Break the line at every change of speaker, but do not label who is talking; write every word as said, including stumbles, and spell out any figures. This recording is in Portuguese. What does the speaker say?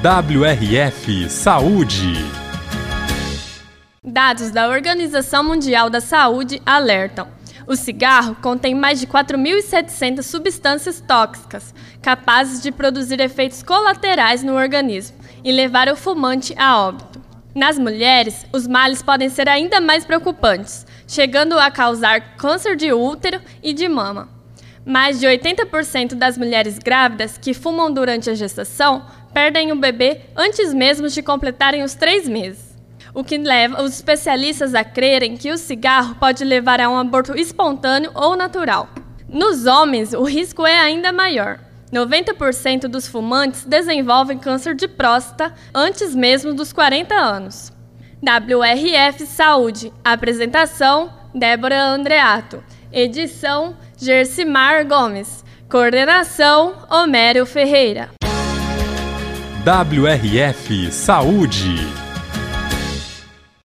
W R F Saúde.
Dados da Organização Mundial da Saúde alertam: o cigarro contém mais de quatro mil e setecentas substâncias tóxicas, capazes de produzir efeitos colaterais no organismo e levar o fumante a óbito. Nas mulheres, os males podem ser ainda mais preocupantes, chegando a causar câncer de útero e de mama. Mais de oitenta por cento das mulheres grávidas que fumam durante a gestação perdem o bebê antes mesmo de completarem os três meses, o que leva os especialistas a crerem que o cigarro pode levar a um aborto espontâneo ou natural. Nos homens, o risco é ainda maior. noventa por cento dos fumantes desenvolvem câncer de próstata antes mesmo dos quarenta anos. W R F Saúde. Apresentação: Débora Andreato. Edição: Gersimar Gomes. Coordenação: Homero Ferreira.
W R F Saúde.